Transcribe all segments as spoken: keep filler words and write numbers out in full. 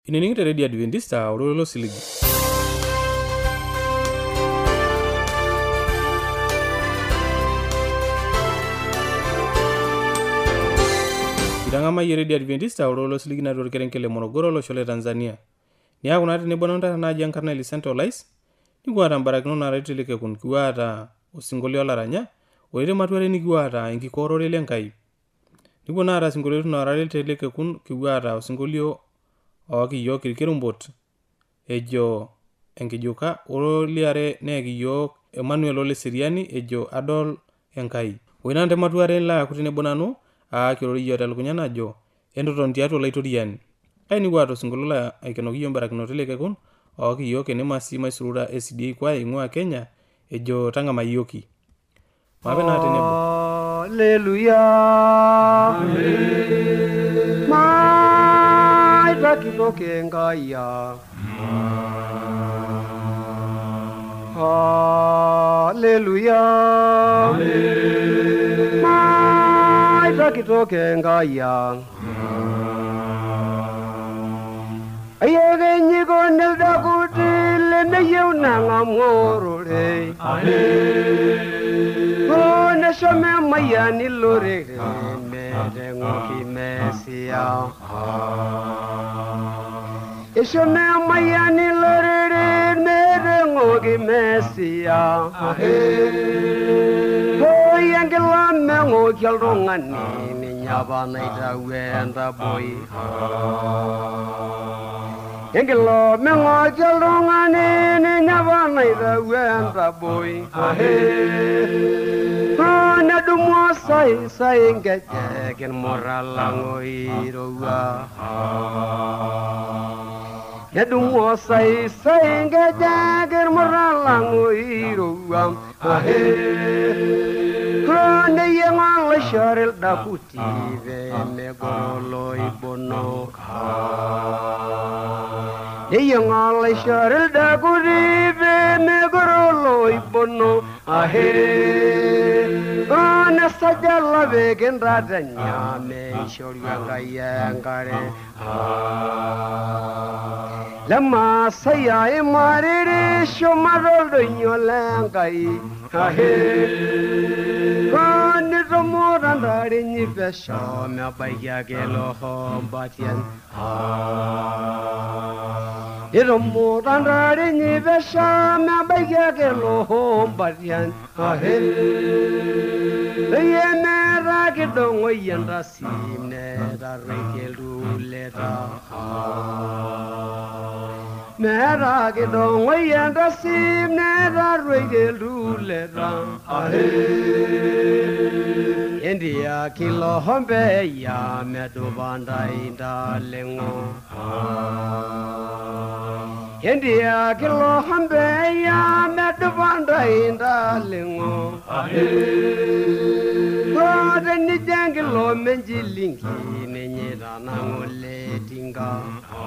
Inening'ito Radio Adventista olololo siligi. Idang'amayieu Radio Adventista olololo siligi natii orkerenket le Morogoro olosho le Tanzania. Niaku naa tenebo nontae naaji enkarna Elisento Olais, nikiwaata mbarakinot naareti telekekun, kiwaata osinkolio olaranya, oitematuare nikiwaata enkikoorore lenkai. Nikipuo naa aata isinkolioitin oorari telekekun, kiwaata osinkolio ookiyiok irkirumbot ejo enkijuka, oliare neekiyiok Emmanuel Ole Seriani ejo adol enkai. Oina ntematuare laaku tenebo nanu aakiroriyo telukunya najo entoton tiatua olaitoriani. Kai nikiwaata osinkolio la aikenoki yiok mbarakinot telekekun ookiyiok enemasi maisurura S D A kwaya ing'ua Kenya ejo tang'amayioki. Maape naa tenebo. Hallelujah. Amen. Maita kitoke ngaya. Hallelujah. Amen. Maita kitoke ngaya. Ayege nyigo nelda kutile neyeu nangamorore. Amen. Kone shome mayani lore mere ngoki mesia. Ishome mayani lore mere ngoki mesia. Boy angela mengo kyaldongani ni nyaba naita wenda boy. Engelo mengo kyaldongani ni nyaba naita wenda boy. Na dumo sai sai ngeke ken moralango irowa. Na dumo sai sai ngeke ken moralango irowa. Krone yengal sharil dakuti ve me golo ibono. Yengal sharil dakuti ve me golo ibono. Ahe Ana sajala vegen radanya me shoryanga yangare Lama saya emare shomarol donyolangai Ahe Ani romorandare ni pesho me abaya gelo hombatian Romorandare ni pesho me abaya gelo hombatian Ahe Yemera kidongo yenda simne da regelu leta Mera kidongo yenda simne da regelu leta India kilo hombe ya medu banda inda lengo India kilo hambe ya medu banda inda lengo Kode ni jangilo menjilingi nenye dana ngole tinga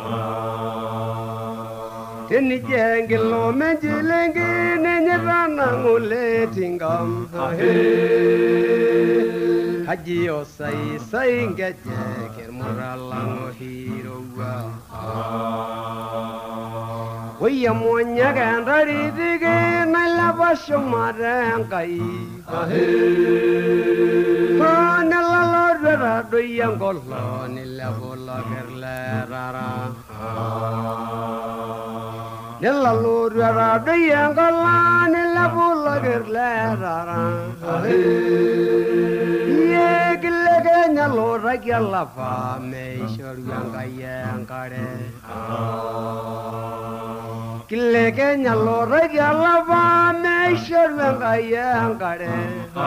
Teni jangilo menjilingi nenye dana ngole tinga Haji osai sai ngeje kermuralango hirowa Oya monya gandari dige nala basho marangai Kone la lorra do yangolo nila bola kerla rara Nila lorra do yangolo nila bola kerla rara Ye gilege nyalo ragya lava me shoryanga yangare Kileke nyalo ragya lava me shoryanga yangare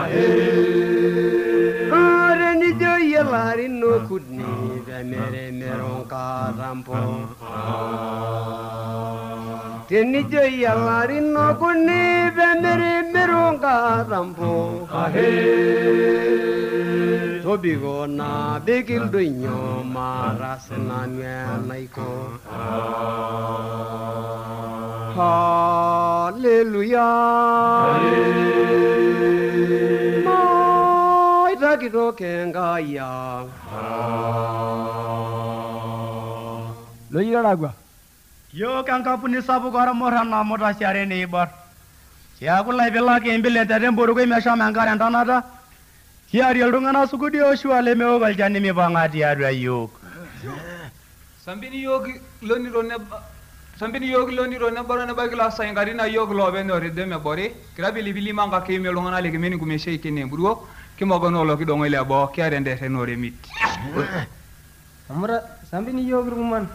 Ore ni jo yelari no kudni ve mere meronka rampo Teni jo yelari no kudni ve mere meronka rampo Tobigo na begil duinyo marasena naiko Hallelujah Maita kitoke ngaya Lo yiragwa. Yo kan kapuni sabu kara moran na mota share ne bar. Ya kula bela ke imbele tare boru ko me shama ngara ntanata. Ya ri aldungana sugudi o shwale me o galjani me bangati ya yo. Sambini yogi loni rone Sambini yogi loni rone barana bagla sayngari na yogi lobe no redde me bore. Kira bili bili manga ke me longana legi meni gume shey kene burgo. Ki mogono lo ki do ngile bo ki arende te no remit. Amra sambini yogi ruman.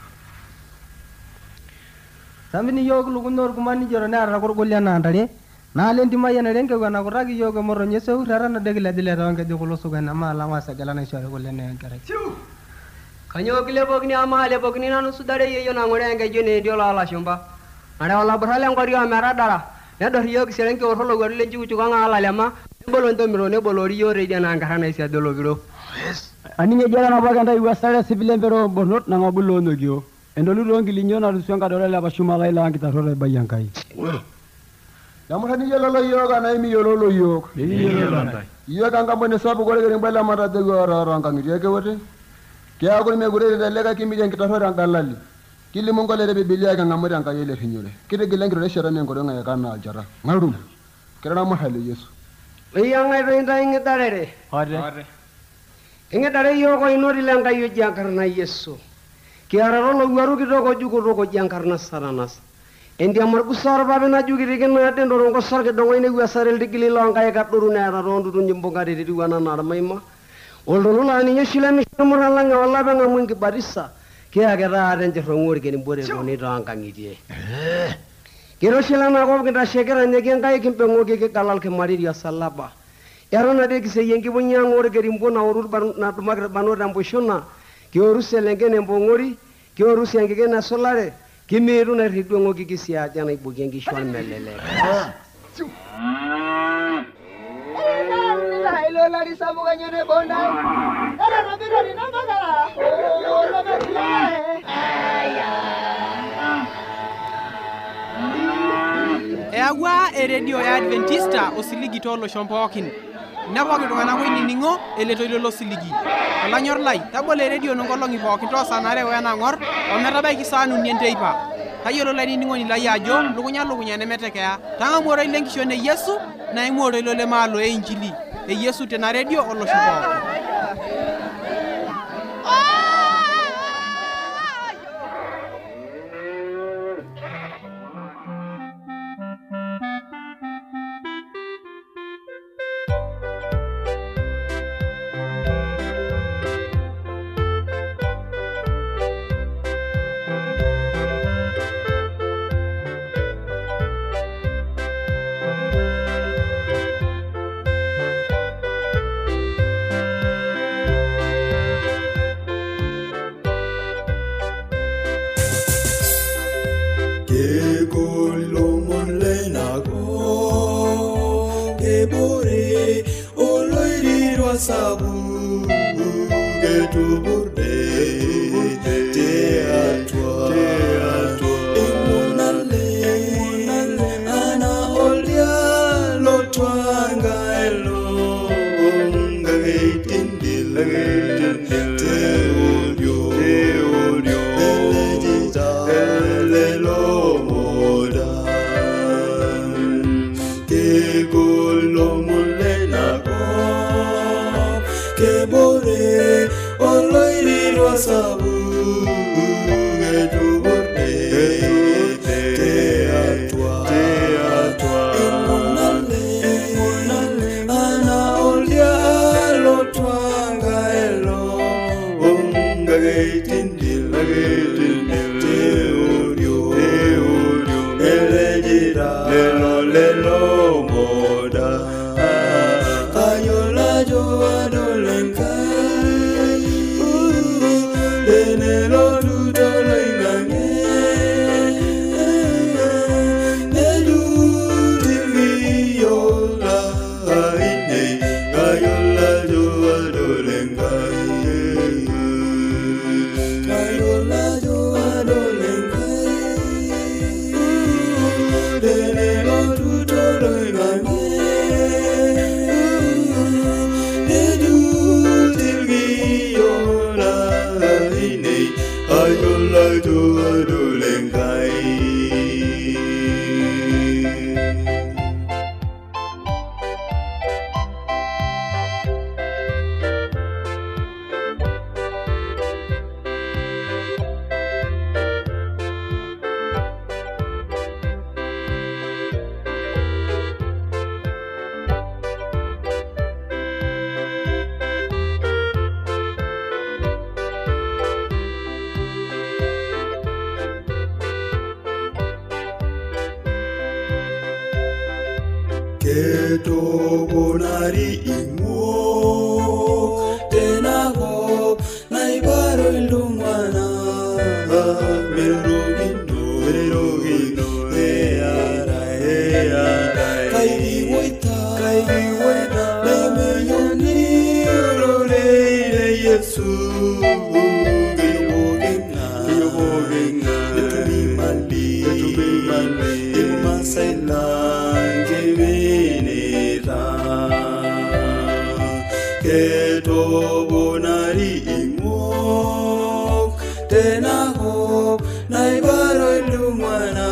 Sambini yogi lugunor kumani joro na ra gorgolya na andare. Na lendi mayana renke gana goragi yogi morro nyeseu rara na degla dile ronke de kolo sugana ma la ma sagala na shore golle ne kare. Kanyo kile bogni ama le bogni nanu sudare yeyo na ngore nge jone diola la shumba. Ada wala brale ngori amara dara. Ne do yogi serenke orlo gorle ju ju ganga ala lema. Bolon to miro ne bolori yo re dana ngara na sia dolo giro. Ani nge jara na baganda iwasare civile mbero bonot na ngabulo no gyo. Endolu rongi linyo na rusuanga dole la bashuma ga ila kita rore bayankai. Yamuha ni yolo yoga na imi yolo lo yoga. Yoga ngambone sabu gore gore mbala mara de gora ranga ngireke wote. Kya ko me gure de lega kimi jen kita rore ngalali. Kili mongole rebe bilia ga ngamuri anga yele finyole. Kire gilengiro re shara mengo nga yakana aljara. Ngarum. Kira na mahali Yesu. Iyang ay renda inge darere. Ore. Inge dare yo ko inori langa yo jankarna Yesu. Kiara rolo waru ki ko jugo roko jankarna saranas. Endi amar busar babe na jugi regen na den do ko sarge do ngene wi sarel digili longa e gat duru na rondu dun jimbo ngade di wana na mayma. Oldo la ni nyeshila mi mura langa walla be ngamun ki barissa. Kia gara den je rongor ke ni bore ko ni ranga ngidie. Kiro shila na ko kita shekera ne gen kai kimpe ngoge ke kalal ke mari ya salaba. Yarona de ki se yengi bunya ngor ke rimbo na urur na tumak banor rambo shona. Ki oru selenge ne mbongori, ki oru senge na solare. Kimeru na ridu ngogi kisia jana ibu gengi shwan melele. Ilo lari sabu kanya ne bonda. Era na biro ni na magara. Oh, na magila. Eagwa e radio ya Adventista osiligi tolo shompokin. Napoki tungana ko iningo ele toilo lo siligi. Olanyor lai tabole radio nongolongi pokin to sanare wena ngor ometabai kisanu nienteipa. Kayolo lai ningo ni lai ajo lukunya lukunya nemetekea. Tanga moro ile nkishone Yesu na imoro ilo le malo e injili. E Yesu tena radio olo shompo. Sabu getu burde teatwa imunale ana olia lotwanga elo ngaitindil teodio teodio elejita elelo moda kegolo mulena Kebore oloiri rosabu getu borde teatwa teatwa imunale ana olia lotwanga elo unga geitindil teorio teorio elejira lelo lelo moda Ayola jo adolenkai Keto bonari imo Tenago naibaro ilumana Merogino Merogino Eara Eara Kaigi waita Kaigi waita Leme yoni Rore Yesu Geyobogenga Geyobogenga Letumi mali Letumi mali Ima sailange Keto bonari imok Tenahop naibaro ilumana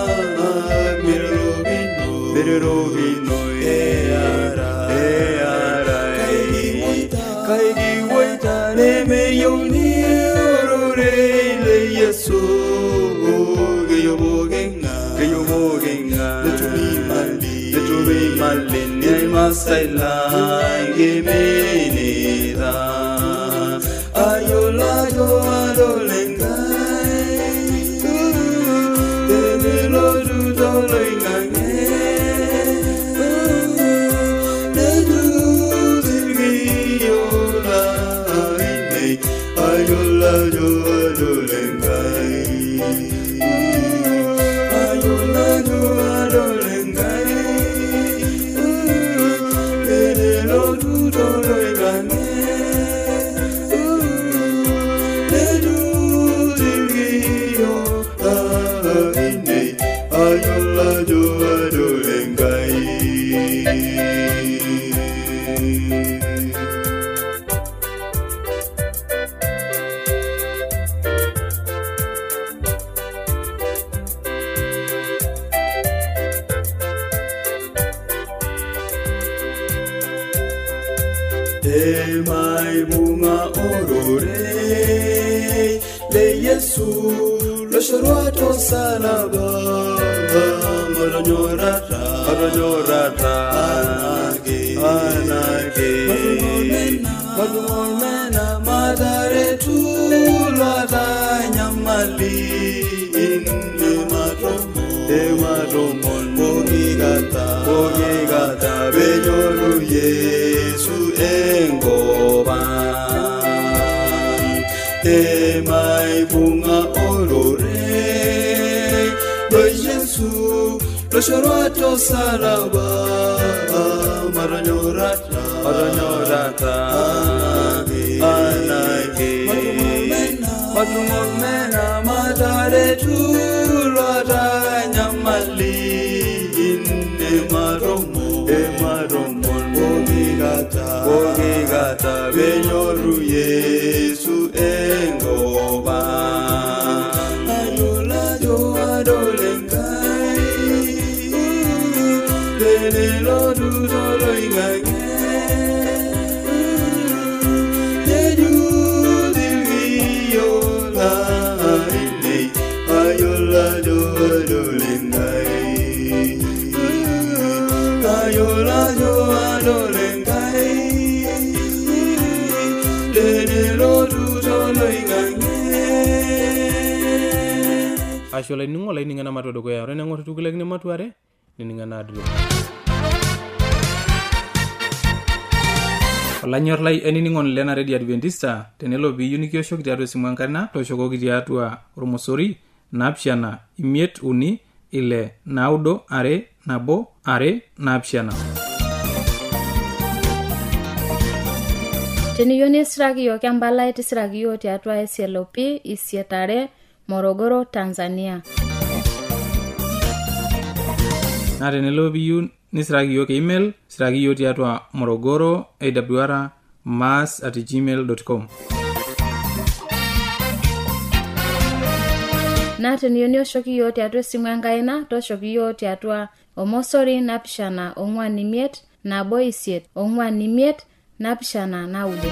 Mirogino Mirogino Eara Eara Kaigi waita Kaigi waita Neme yoni Orore le Yesu Geyobogenga Geyobogenga Letumi mali Letumi mali Nima sailange menida Ayola yo adolengai Tenelo dudolo ingange Nedu dirgiyola ine Ayola yo adolengai Ayola yo adolengai Emai bunga orore le Yesu lo shorwato salaba maronyorata maronyorata anage anage madumena madare tu lada nyamali inne matromo e matromo mogigata mogigata benyoru Yesu engoba Emai bunga orore lo Yesu lo shorwato salaba maronyorata maronyorata anage madumena madare tu lada nyamali inne maromo e maromo Ogigata, Ogigata, benyoru Yesu engoba. Ayola yo adolengai, tenelo dudolo ingage. Yeju dilgiyola ine, ayola yo adolengai. Ayola yo adolengai Tenelo dudolo ingange Ashola ningo la ninga na matodo ko ya rena ngoto tukule ni matuare ninga na adru Wala nyor lai eni ningon lena ready adventista tenelo bi unikyo shok diado simwankana to shoko gidiatwa rumosori napshana imiet uni ile naudo are nabo are napshana Teniyoni siragio kiambala iti siragio tiatwa S L O P Isietare Morogoro Tanzania Na tenelo biyu ni siragio ke email siragio tiatwa morogoro awr mass at gmail dot com Na teniyoni oshoki yo tiatwa simwangaina to shoki yo tiatwa omosori napshana ongwani miet na boisiet ongwani miet napshana naude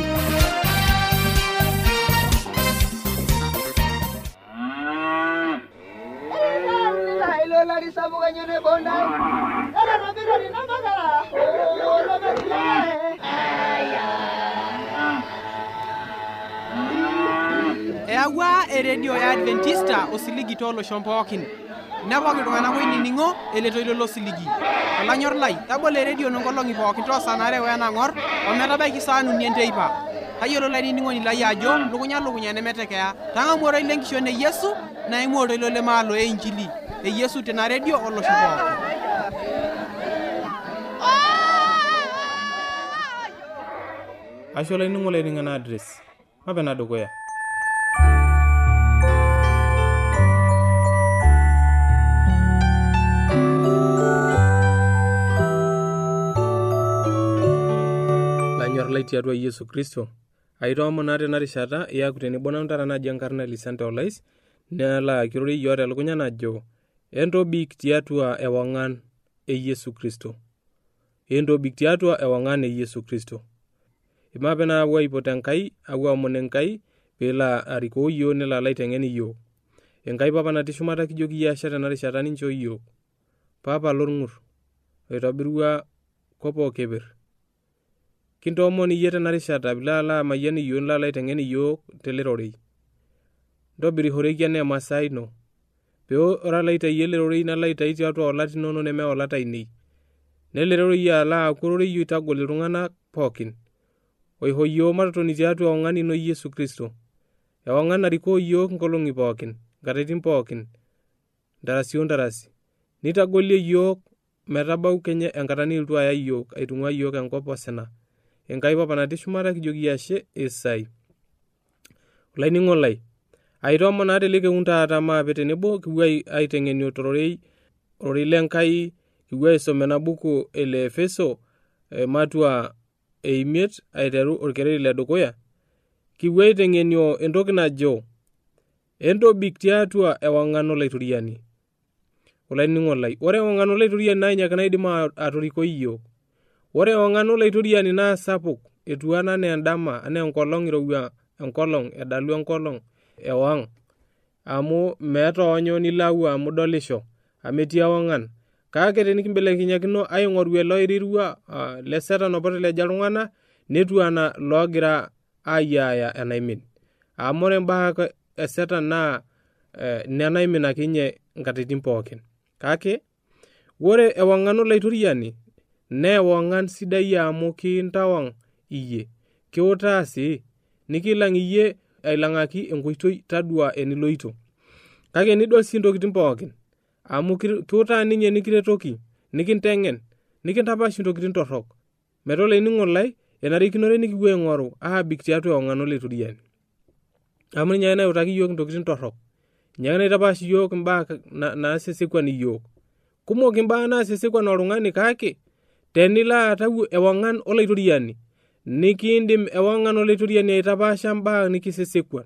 la risabu ganyone bonda era rabira ni namagara oh la metia eyawua eredio ya Adventista osiligi tooloshon pookin. Nepoki iltung'anak oinining'o eletoilo losiligi. Olanyor lai, tabolo eredio nonkolong'i pookin toosanare wenang'or ometabaiki saa uni enteipa. Tayiolo lainining'oni lai ajo lukunya lukunya nemetekeya. Tang'amu oroi lenkishon e Yesu naimu ortoilo lemaalo e Injili. E Yesu tina redio olosho pookin. Asho lainining'o laining'ana address. Mapena dukuya. Lanyor lai tiatua Yesu Kristo. Aitoomonaa tena rishata iyaku tenebo nanu naji enkarna Elisante Olais nela kirore iyiok telukunya najo entobik tiatua ewang'an e Yesu Kristo. Entobik tiatua ewang'an e Yesu Kristo. Imape naa apuo aipot Enkai, apuo aomon Enkai peela arikoo iyiok nelo alo aiteng'en iyiok. Enkai Papa natii shumata kijoki iyie ashe tena rishata ninchoo iyiok. Papa lorng'ur oitobirua kopo keper. Kintoomon iyie tena rishata piilo alo amayian iyiok nilo alo aiteng'en iyiok telerorei. Ntobiri horeki enaa emasaa ino. Pee ore alo aitai elerorei nalo aitai tiatua olat inono neme olat ainei. Nelerorei alo aaku ororei oitagol iltung'anak pookin. Oiho iyiok matotoni tiatua ewang'an ino Yesu Kristo. Ewang'an narikoo iyiok nkolong'i pookin, nkatitin pookin, ntarasi ontarasi. Nitagolie iyiok metabau kenya enkata nilotu aya iyiok aitung'ua iyiok enkop osina. Enkai Papa natii shumata kijoki ashe esai. Olainining'o lai, aitoomon naa telekeun taata maape tenebo kipuo aiteng'eni tororei ororei lenkai, kipuo aisom ena buku ele Efeso matua eimiet aiteru orkereri le dukuya. Kipuo aiteng'enio entoki najo entobik tiatua ewang'an olaituriani. Olainining'o lai, ore ewang'an olaituriani naa inyake naidim atorikoi iyiok. Ore ewang'an olaituriani naa sapuk, etiu enaa endama, enaa enkolong' irowua, enkolong' edalu enkolong' ewang'. Amu meeta onyo nilo amu dolisho, amu etii ewang'an. Kake tenikimbelekenyakino aing'oru ele oirirua uh, lesetan opoteleja iltung'anak, netiu enaa loogira ayiaya enaimin. Amu ore mbaa esetan naa uh, nenaimin ake ninye nkatitin pookin. Kake ore ewang'an olaituriani nee ewang'an sidai amu kintawang' iyie. Kiutaa sii nikilang' iyie ailang'aki enkoitoi tadua eniloito. Kake nidol sii ntokitin pookin. Amu kiutaa ninye nikiretoki, nikinteng'en, nikintapash ntokitin torrok. Meto olainining'o lai, enarikinore nikipuo aing'oru aabik tiatua ewang'an olaituriani. Amu ninye nautaki iyiok ntokitin torrok. Ninye naitapash iyiok mbaa naasesekuan iyiok. Kumok mbaa naasesekuan oltung'ani kake tenilo atau ewang'an olaituriani, nikiindim ewang'an olaituriani aitapaasha mbaa nikisesekuan.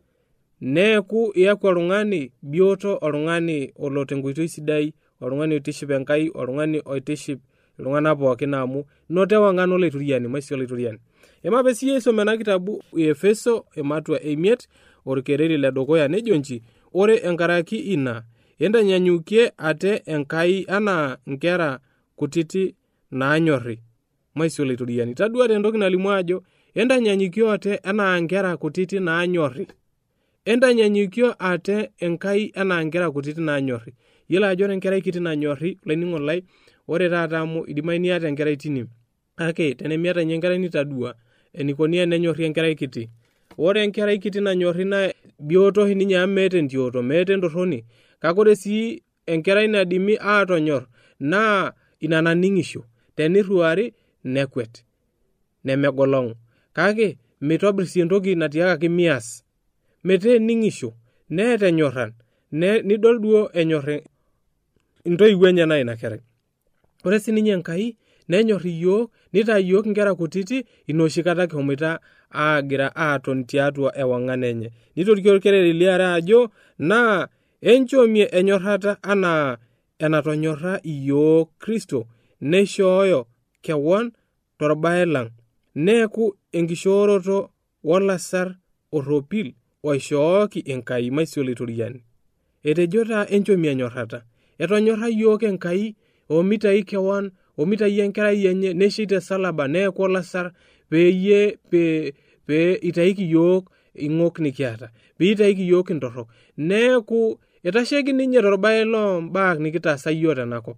Neeku iyaku oltung'ani bioto, oltung'ani olo tenkoitoi sidai, oltung'ani oitiship Enkai, oltung'ani oitiship iltung'anak pookin amu noto ewang'an olaituriani, maisha olaituriani. Emape siyie isom ena kitabu Efeso ematua eimiet orkereri le dukuya nejo nji, ore enkaraki ina entanyanyukie ate Enkai anaa nkera kutiti naanyorri, maisha olaituriani. Tadua entoki nalimu ajo entanyanyukio ate anaa nkera kutiti naanyorri. Entanyanyukio ate Enkai anaa nkera kutiti naanyorri. Yiolo ajo ore enkerai kiti nanyorri, olainining'o lai, ore taata amu idimayu niata enkerai tine. Kake tenemiata nye enkerai nitadua enikoni enenyorri enkerai kiti. Ore enkerai kiti nanyorri naa bioto ninye amu meeta entioto, meeta entorroni. Kake ore sii enkerai nadimi aatonyorr naa ina naning'isho. Tenirruari nekwet, nemegolong'u. Kake mitobirr sii entoki natiakaki mias. Metaa ening'isho, neeta enyorran, ne, nidol duo enyorr intoiwuo enye ina kerai. Ore sininye Enkai nenyorr iyiok, nitaa iyiok nkera kutiti inoshi kata kihomoita aagira aaton tiatua ewang'an enye. Nitoriki orkereri liare ajo naa enchomie enyorrata anaa enatonyorra iyiok Kristo neishooyo kewon torbae lang'. Neeku enkishooroto wolasar orropil oishooki Enkai maisha olaituriani. Etejo taa enchomie enyorrata. Etonyorra iyiok Enkai omitai kewon, omitai enkerai enye neshei tesalaba neeku olasar peyie pee pee itaiki iyiok ing'ok nikiata piitaiki yiok intorrok neeku itasheki ninye torbae loo mbaa nikitaasa yiok tenakop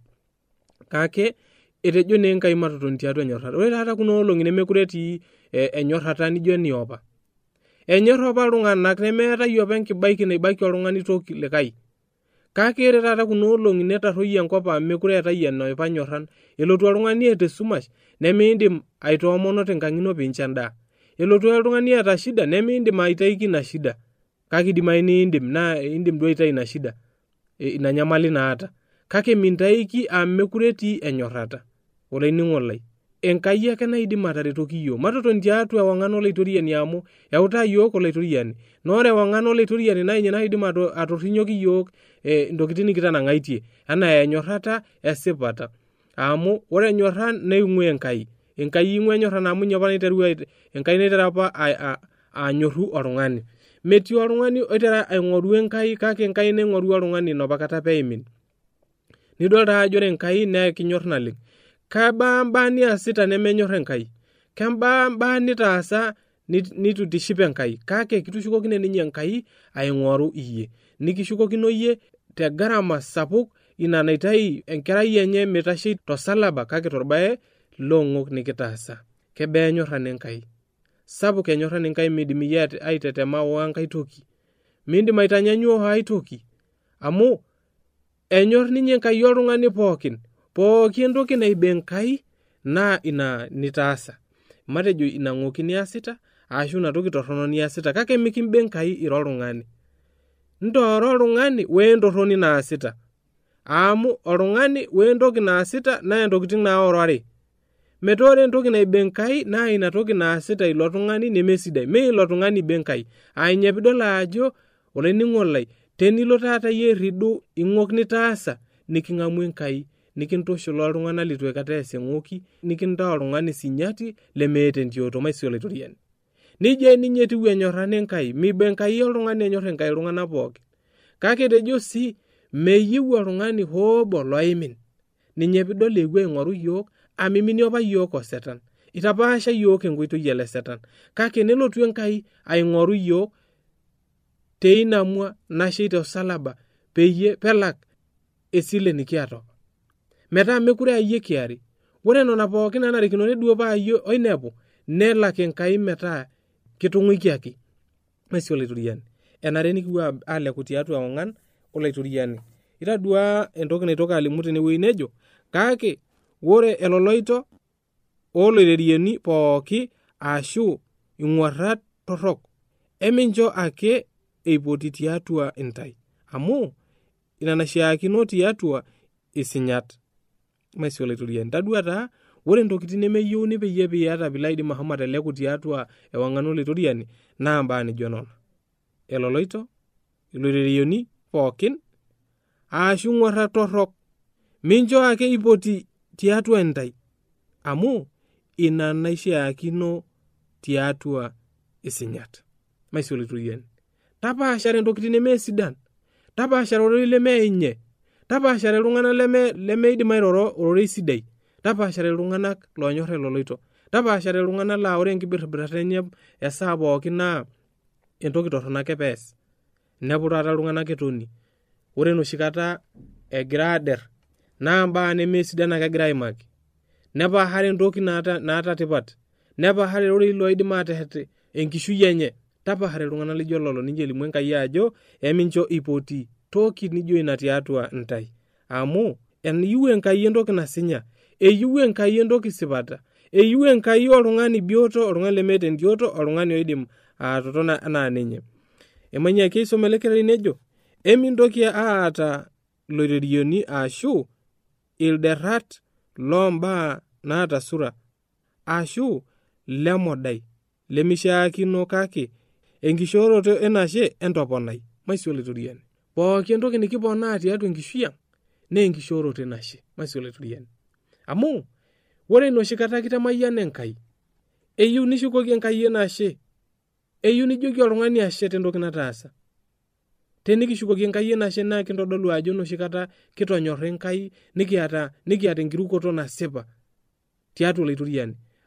kake etejo naa Enkai matotoni tiatua enyorrata. Ore taata kuna olong'i nemekure etii enyorrata nijo eniopa. Enyorr apa iltung'anak nemeetai apa enkibaiki naibaiki oltung'ani toki likai. Kake ore taata kuna olong'i netarruoyie enkop amu mekure eetai enopa nyorran. Elotu oltung'ani eeta esumash nemiindim aitoomono tenkang' ino piincho endaa. Elotu oltung'ani eeta shida nemiindim aitaiki ina shida. Kake idimayu niindim naa indim duo aitai ina shida ina nyamali naata. Kake mintaiki amu mekure etii enyorrata. Olainining'oni lai, Enkai ake naidim ataretoki yiok. Matotoni tiatua ewang'an olaitoriani amu eutaa yiok olaitoriani. Naa ore ewang'an olaitoriani naa ninye naidim atorrinyoki yiok intokitin nikitanang'aitie enaa enyorrata esipata. Amu ore enyorran neing'ua Enkai. Enkai ing'ua enyorran amu ninye apa naiterua Enkai naiterua apa anyorru oltung'ani. Metii oltung'ani oitera aing'oru Enkai kake Enkai naing'oru oltung'ani inopa kata peimin. Nidol taa ajo ore Enkai naa kinyorr naleng. Kebaa mbaa niasita nemenyorr Enkai. Kebaa mbaa nitaasa nitu itiship Enkai. Kake kitushukokine ninye Enkai aing'oru iyie. Nikishukokino iyie te gharama sapuk ina naitai enkerai enye mitashei tosalaba kake torbae loong'ok nikitaasa. Kebaa enyorran Enkai. Sapuk enyorran Enkai miidim iyie aitetema wenkai toki. Miindim aitanyanyua ai toki. Amu enyorr ninye Enkai oltung'ani pookin. Pooki entoki naiba Enkai naa ina nitaasa. Matejo ina ng'oki niasita ashu ina toki torrono niasita kake mikimba Enkai ira oltung'ani. Ntooro oltung'ani wentorroni naasita. Amu oltung'ani wentoki naasita naa ntokitin naorore. Metaa ore entoki naiba Enkai naa ina toki naasita ilo tung'ani nemesidai. Mee ilo tung'ani iba Enkai. Aa ina piidol ajo olainining'oni lai tenilo taata iyie airridu ing'ok nitaasa niking'amu Enkai. Nikintushul oltung'anak litu aikata ees eng'oki nikintaa oltung'ani sinyati lemeeta entioto maisio olaitoriani. Nijia ninye etiu enyorran Enkai. Miba Enkai oltung'ani enyorr Enkai iltung'anak pookin. Kake etejo sii meyieu oltung'ani hoobo loimin. Ninye piidol eewuo aing'oru yiok amimini apa yiok osetan. Itapaasha yiok enkoitoi ele setan. Kake nelotu Enkai aing'oru yiok teina mwa nashei tosalaba peyie pelak esile nikiata. Metaa mekure ayie kiari. Ore nena pookin nanarikinore duo paa yie oinepu nelak Enkai metaa kitung'uikiaki. Maisio olaitoriani. Enare nikipuo aleku tiatua ewang'an olaitoriani. Itadua entoki naitoki alimu tenewueji nejo kake ore eloloito oloirerieni pooki ashu ing'uarrat torrok emincho ake eipoti tiatua intai. Amu ina naishiakino tiatua isinyat. Maisio olaitoriani. Tadua taa ore ntokitin nemeyieuni peyie piata piidim ahomo ateleku tiatua ewang'an olaitoriani naa mbaa nijo nena. Eloloito, iloirerioni pookin ashu ng'uarrat torrok mincho ake eipoti tiatua intai. Amu ina naishiakino tiatua isinyat. Maisio olaitoriani. Tapaashare ntokitin nemesidan. Tapaashare ororei lemeinye. Tapaashare iltung'anak leme lemeidim airoro ororei sidai. Tapaashare iltung'anak loonyorr eloloito. Tapaashare iltung'anak laa ore enkibirribirata enye esaa pookin naa entoki torrono ake pees. Inepu taata iltung'anak etoni. Ore enoshi kata egira aaderr naa mbaa nemesidan ake egira aimaki. Nepaahare entoki naata naata tipat. Nepaahare ororei loidim aatehet enkishui enye. Tapaahare iltung'anak lijo lelo ninche elimu Enkai ajo emincho ipoti toki nijo ina tiatua intai. Amu eyieu Enkai entoki nasinya. Eyieu Enkai entoki sipata. Eyieu Enkai oltung'ani bioto, oltung'ani lemeeta entioto, oltung'ani oidim atotona enaa ninye. Emanyaki aisom ele kereri nejo emintoki aata loirerioni ashu ilderrat lombaa naata sura ashu lemodai lemishaakino kake enkishooroto enashe entoponai. Maisio olaitoriani. Pooki entoki nikiponaa tiatua enkishui ang' naa enkishooroto enashe. Maisio olaitoriani. Amu ore enoshi kata kitamayiana Enkai eyieu nishukoki Enkai enashe. Eyieu nijoki oltung'ani ashe tentoki nataasa. Tenikishukoki Enkai enashe naa kintodolu ajo enoshi kata kitonyorra Enkai nikiata nikiata enkirukoto nasipa tiatua olaitoriani.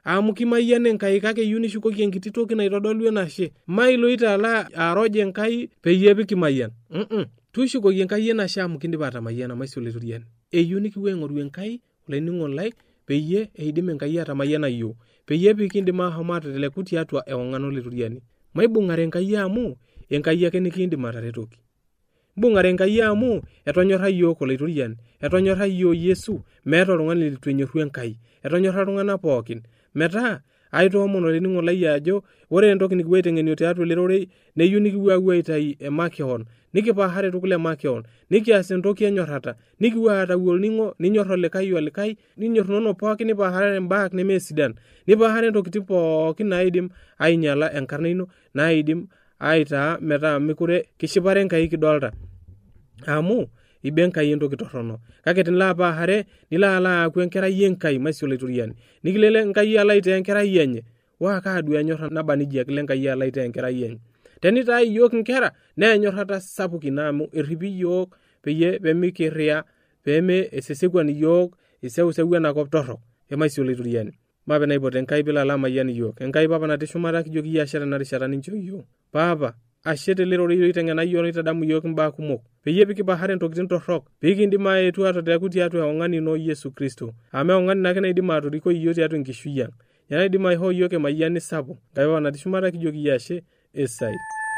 amu kimayian Enkai kake iyieu nishukoki enkiti toki naitodolu enashe. Mailoito ala aroj Enkai peyie pikimayian. Mm-mm. Tushukoki Enkai enashe amu kindipa atamayiana maisho Leturiani. Eyieu nikipuo aing'oru Enkai olainining'oni lai peyie eidim Enkai atamayiana iyiok. Peyie pikindim ahom aateleleku tiatua ewang'an Leturiani. Maibung'are Enkai amu Enkai ake nikindim ataretoki. Mbung'are Enkai amu etonyorra iyiok Olaituriani, etonyorra iyiok Yesu, meeta oltung'ani litu enyorru Enkai, etonyorra iltung'anak pookin. Metaa aitoomon olainining'oni lai ajo ore entoki nikipuo aiteng'enio tiatua ele rorei neyieu nikipuo aapuo aitai emakeon, nikipaahare tukul emakeon, nikias entoki enyorrata, nikipuo aatau olning'o, ninyorr olikai olikai, ninyorrunono pookin nipaahare imbaak nemeesidan, nipaahare ntokitin pookin naidim ainyala enkarna ino, naidim aitaa metaa mekure kishipare Enkai kidolta. Amu ibe Enkai entoki torrono. Kake tinilo apaahare nilo ala aaku enkerai Enkai maisho Leturiani. Nikilele Enkai ala aitaa enkerai enye. Waa kaadua enyorra naba nijia kile Enkai ala aitaa enkerai enye. Tenitaa iyiok inkera naa enyorrata sapuk ina amu erripi iyiok peyie pemikirria peme esesekuan iyiok iseuseu enakop torrok emaisho Leturiani. Maape naipote Enkai pilo ala amayian iyiok. Enkai Papa natii shumata kijoki iyie ashe tena rishata ninchoo iyiok. Papa, ashe tele rorei oiteng'ena iyiok nitadamu iyiok imbaa kumok peyie pikipahare ntokitin torrok pikindim aetu atoteleku tiatua ewang'an ino Yesu Kristo. Amu ewang'an ino ake naidim atoriko iyiok tiatua enkishui ang'. Naidim aihoo iyiok emayian sapuk. Enkai Papa natii shumata kijoki iyie ashe esai.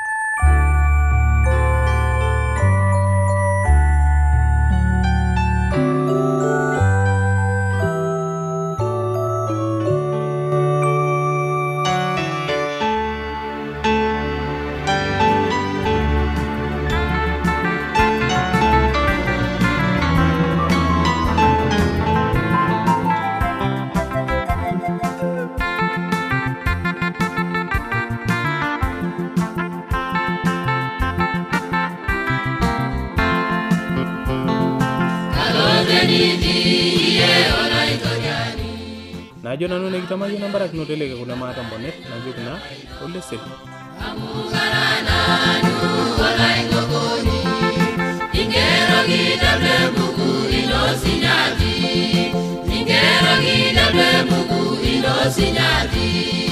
Najo nanu nekitamayian embarakinoto eleke kuna maata mbonet najo kuna olesel. Amukarana nu olaingogoni ingero gidable buku ilosinyati ingero gidable buku ilosinyati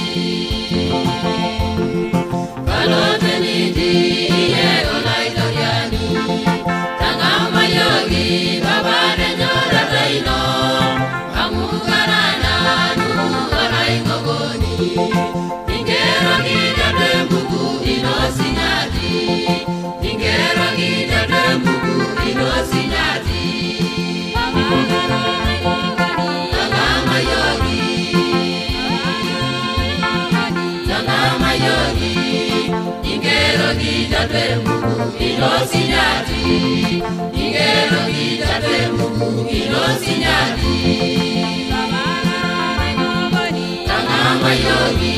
Balotenidi ye olaitoriani Tangama yogi baba de nyora taino Amukarana Ingero gidable buku ilosinyati Ingero gidable buku ilosinyati Tangama yogi Tangama yogi Ingero gidable buku ilosinyati Ingero gidable buku ilosinyati Tangama yogi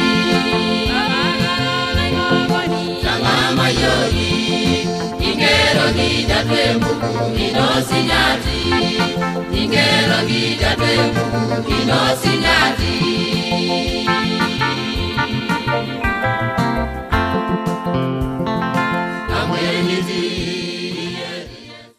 Tangama yogi Ingero gidable buku ilosinyati Ingero gidable buku ilosinyati